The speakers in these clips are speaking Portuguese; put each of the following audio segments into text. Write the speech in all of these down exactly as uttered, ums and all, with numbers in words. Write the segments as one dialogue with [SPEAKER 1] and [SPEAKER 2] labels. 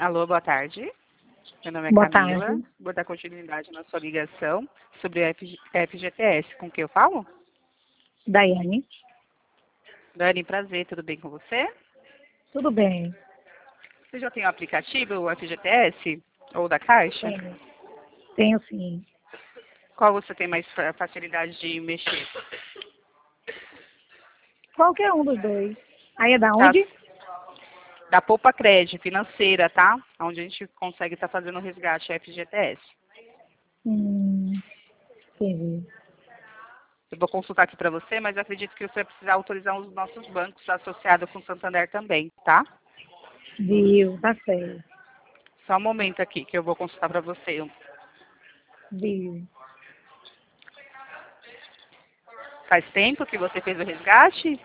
[SPEAKER 1] Alô, boa tarde. Meu nome é
[SPEAKER 2] Boa
[SPEAKER 1] Camila.
[SPEAKER 2] tarde.
[SPEAKER 1] Vou dar continuidade na sua ligação sobre a F G T S. Com quem eu falo?
[SPEAKER 2] Daiane.
[SPEAKER 1] Dani, prazer. Tudo bem com você?
[SPEAKER 2] Tudo bem.
[SPEAKER 1] Você já tem o aplicativo, o F G T S? Ou da Caixa?
[SPEAKER 2] Tenho. Tenho sim.
[SPEAKER 1] Qual você tem mais fa- facilidade de mexer?
[SPEAKER 2] Qualquer um dos dois. Aí é da
[SPEAKER 1] Tá.
[SPEAKER 2] onde?
[SPEAKER 1] Da Poupa Crédito Financeira, tá? Onde a gente consegue estar fazendo o resgate F G T S.
[SPEAKER 2] Hum, entendi.
[SPEAKER 1] Eu vou consultar aqui para você, mas eu acredito que você vai precisar autorizar os nossos bancos associados com o Santander também, tá?
[SPEAKER 2] Viu, tá certo.
[SPEAKER 1] Só um momento aqui que eu vou consultar para você.
[SPEAKER 2] Viu.
[SPEAKER 1] Faz tempo que você fez o resgate?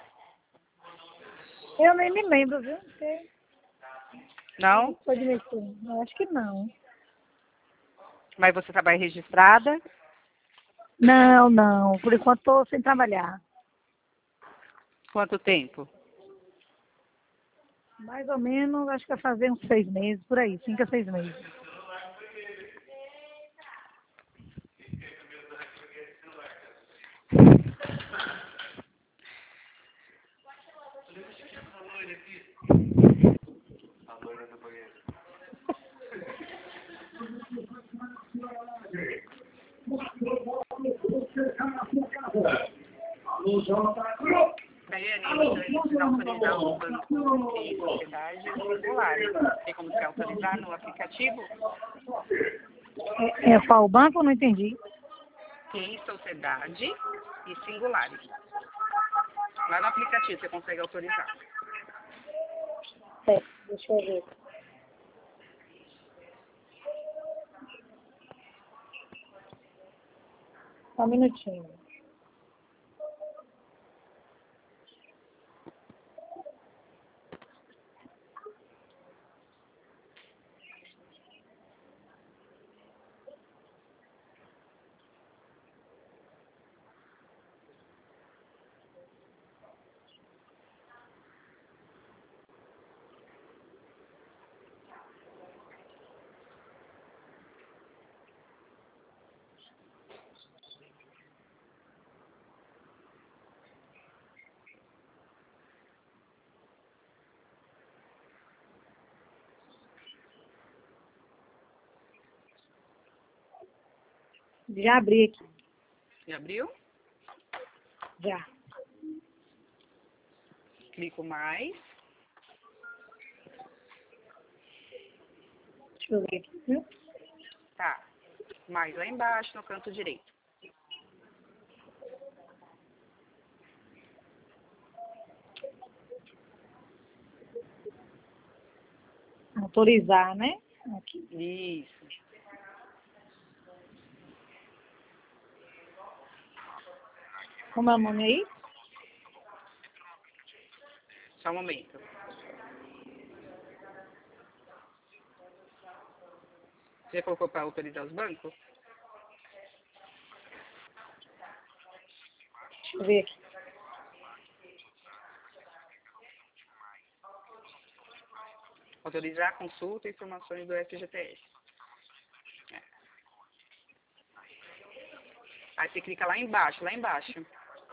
[SPEAKER 2] Eu nem me lembro, viu? Porque
[SPEAKER 1] Não?
[SPEAKER 2] pode mexer. Eu acho que não.
[SPEAKER 1] Mas você trabalha registrada?
[SPEAKER 2] Não, não. Por enquanto estou sem trabalhar.
[SPEAKER 1] Quanto tempo?
[SPEAKER 2] Mais ou menos, acho que vai fazer uns seis meses, por aí. Cinco a seis meses.
[SPEAKER 1] Daiane, então ele precisa autorizar o banco e sociedade singulares. Tem como você autorizar no aplicativo?
[SPEAKER 2] É, é qual o banco? Eu não entendi.
[SPEAKER 1] Em sociedade e singulares. Lá no aplicativo você consegue autorizar.
[SPEAKER 2] É, deixa eu ver. Só um minutinho. Já abri aqui.
[SPEAKER 1] Já abriu?
[SPEAKER 2] Já.
[SPEAKER 1] Clico mais.
[SPEAKER 2] Deixa eu ver aqui, viu?
[SPEAKER 1] Tá. Mais lá embaixo, no canto direito.
[SPEAKER 2] Autorizar, né? Aqui.
[SPEAKER 1] Isso.
[SPEAKER 2] Como é o nome aí?
[SPEAKER 1] Só um momento. Você já colocou para autorizar os bancos?
[SPEAKER 2] Deixa eu ver aqui.
[SPEAKER 1] Autorizar a consulta e informações do F G T S. É. Aí você clica lá embaixo, lá embaixo.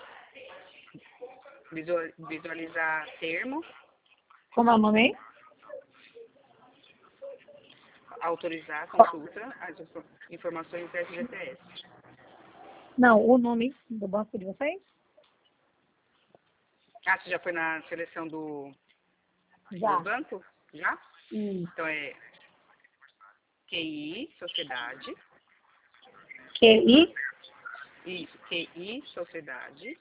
[SPEAKER 1] Visual- Visualizar termo,
[SPEAKER 2] Como é o nome aí?
[SPEAKER 1] autorizar a consulta, as info- informações do F G T S.
[SPEAKER 2] Não, o nome do banco de vocês?
[SPEAKER 1] Ah, você já foi na seleção do, do
[SPEAKER 2] Já.
[SPEAKER 1] banco? Já?
[SPEAKER 2] Isso.
[SPEAKER 1] Então é Q I, Sociedade.
[SPEAKER 2] Q I?
[SPEAKER 1] Isso, Q I, Sociedade.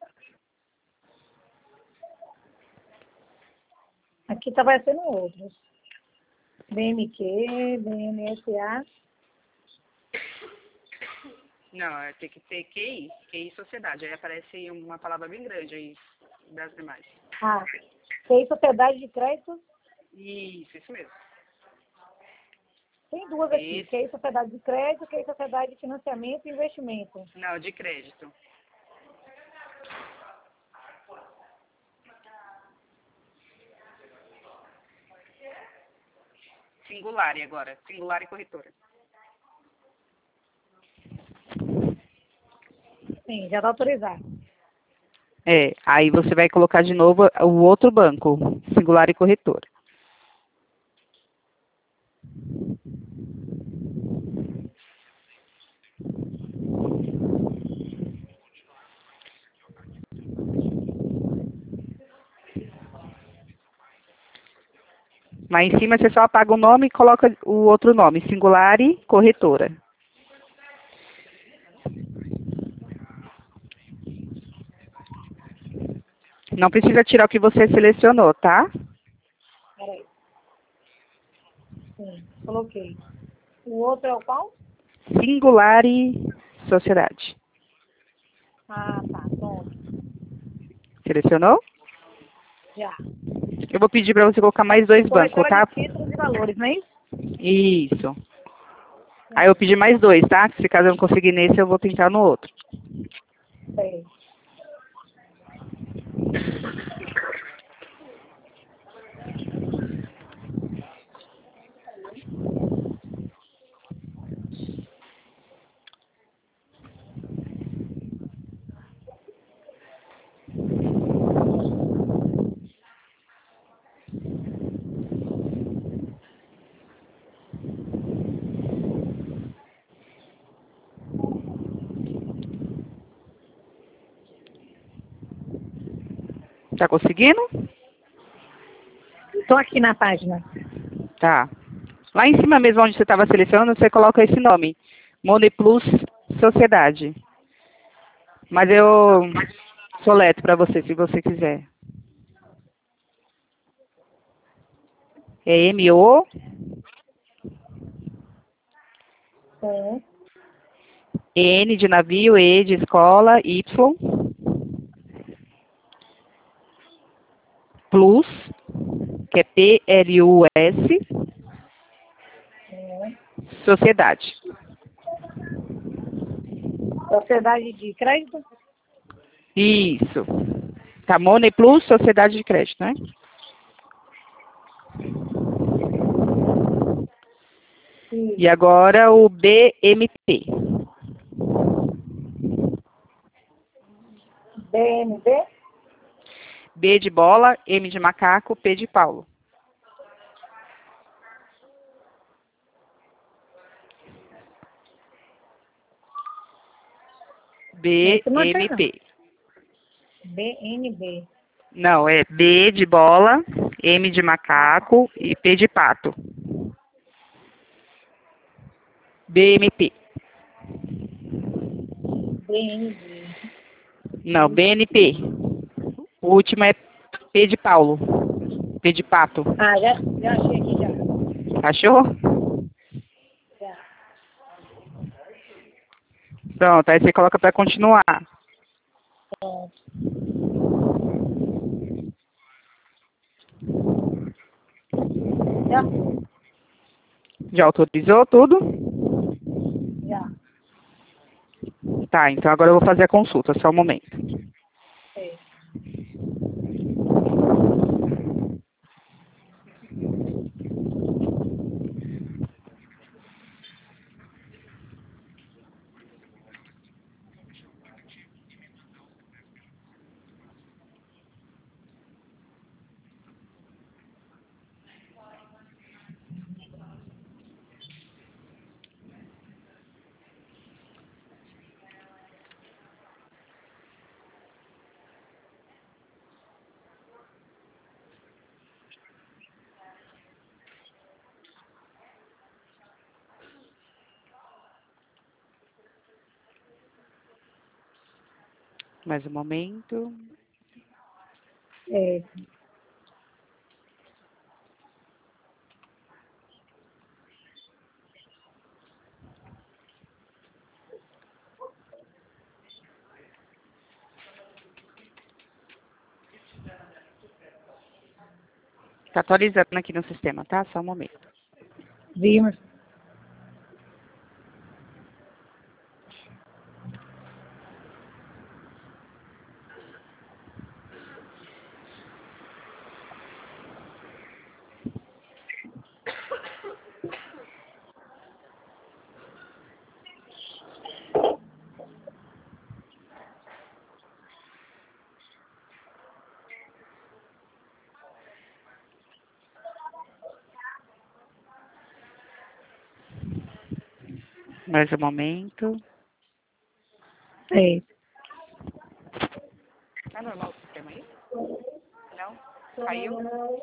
[SPEAKER 2] Aqui tá aparecendo outros. B M Q, B M S A.
[SPEAKER 1] Não, é, tem que ter Q I, Q I, Sociedade. Aí aparece uma palavra bem grande aí das demais.
[SPEAKER 2] Ah, Q I Sociedade de Crédito.
[SPEAKER 1] Isso, isso mesmo.
[SPEAKER 2] Tem duas aqui.
[SPEAKER 1] Esse,
[SPEAKER 2] Q I Sociedade de Crédito, Q I Sociedade de Financiamento e Investimento.
[SPEAKER 1] não, de crédito. singular agora, singular e corretora.
[SPEAKER 2] Sim, já está autorizado.
[SPEAKER 1] É, aí você vai colocar de novo o outro banco, singular e corretora. Lá em cima você só apaga o nome e coloca o outro nome, singular e corretora. Não precisa tirar o que você selecionou, tá?
[SPEAKER 2] Peraí. Sim, coloquei. O outro é o qual?
[SPEAKER 1] Singular e sociedade.
[SPEAKER 2] Ah, tá. Pronto.
[SPEAKER 1] Selecionou?
[SPEAKER 2] Já.
[SPEAKER 1] Eu vou pedir para você colocar mais dois bancos,
[SPEAKER 2] Corretora
[SPEAKER 1] tá?
[SPEAKER 2] de títulos e valores, não é isso?
[SPEAKER 1] Isso. Aí eu pedi mais dois, tá? Se caso eu não conseguir nesse, eu vou tentar no outro.
[SPEAKER 2] Sei.
[SPEAKER 1] Tá conseguindo?
[SPEAKER 2] Estou aqui na página.
[SPEAKER 1] Tá. Lá em cima mesmo onde você estava selecionando, você coloca esse nome. Money Plus Sociedade. Mas eu soleto para você, se você quiser. É M O
[SPEAKER 2] Sim.
[SPEAKER 1] N de navio, E de escola, Y, Plus, que é P L U S,
[SPEAKER 2] Sim.
[SPEAKER 1] Sociedade.
[SPEAKER 2] Sociedade de crédito?
[SPEAKER 1] Isso. Tá, Money Plus, Sociedade de Crédito, né?
[SPEAKER 2] Sim.
[SPEAKER 1] E agora o B M P.
[SPEAKER 2] B N B?
[SPEAKER 1] B de bola, M de macaco, P de Paulo.
[SPEAKER 2] Esse não achei, não.
[SPEAKER 1] B M P.
[SPEAKER 2] B N B.
[SPEAKER 1] Não, é B de bola, M de
[SPEAKER 2] Ah, tá.
[SPEAKER 1] macaco e P de pato. B M P.
[SPEAKER 2] B N B.
[SPEAKER 1] Não, B N P. O último é P de Paulo. P de pato.
[SPEAKER 2] Ah, já, já achei aqui, já.
[SPEAKER 1] Achou?
[SPEAKER 2] Já.
[SPEAKER 1] Pronto, aí você coloca para continuar.
[SPEAKER 2] Pronto. Já foi.
[SPEAKER 1] Já autorizou tudo?
[SPEAKER 2] Já.
[SPEAKER 1] Tá, então agora eu vou fazer a consulta, só um momento.
[SPEAKER 2] Sei.
[SPEAKER 1] Mais um momento.
[SPEAKER 2] É.
[SPEAKER 1] Tá atualizando aqui no sistema, tá? Só um momento.
[SPEAKER 2] Vimos.
[SPEAKER 1] Mais um momento.
[SPEAKER 2] É.
[SPEAKER 1] Tá normal o sistema aí? Não? Caiu?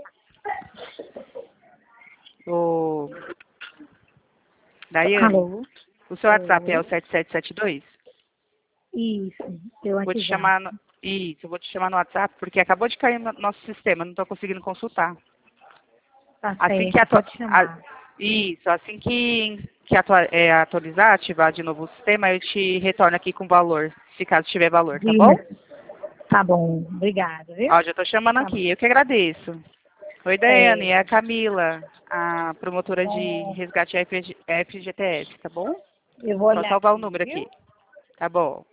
[SPEAKER 1] O... Daiane,
[SPEAKER 2] Alô?
[SPEAKER 1] o seu WhatsApp
[SPEAKER 2] Oi.
[SPEAKER 1] é o sete sete sete dois?
[SPEAKER 2] Isso, eu
[SPEAKER 1] Vou te
[SPEAKER 2] WhatsApp.
[SPEAKER 1] chamar no... Isso, eu vou te chamar no WhatsApp, porque acabou de cair no nosso sistema, não estou conseguindo consultar.
[SPEAKER 2] Tá
[SPEAKER 1] Assim que
[SPEAKER 2] certo,
[SPEAKER 1] atua...
[SPEAKER 2] pode
[SPEAKER 1] a-
[SPEAKER 2] chamar.
[SPEAKER 1] Isso, assim que, que atua... é, atualizar, ativar de novo o sistema, eu te retorno aqui com valor, se caso tiver valor, tá bom?
[SPEAKER 2] Viu? Tá bom, obrigada, viu?
[SPEAKER 1] Ó, já estou chamando
[SPEAKER 2] Tá bom.
[SPEAKER 1] aqui, eu que agradeço. Oi, Daiane, é a
[SPEAKER 2] Certo.
[SPEAKER 1] Camila, a promotora de resgate F G T S, tá bom?
[SPEAKER 2] Eu vou
[SPEAKER 1] Só
[SPEAKER 2] olhar
[SPEAKER 1] salvar o
[SPEAKER 2] aqui,
[SPEAKER 1] número
[SPEAKER 2] viu?
[SPEAKER 1] aqui. Tá bom.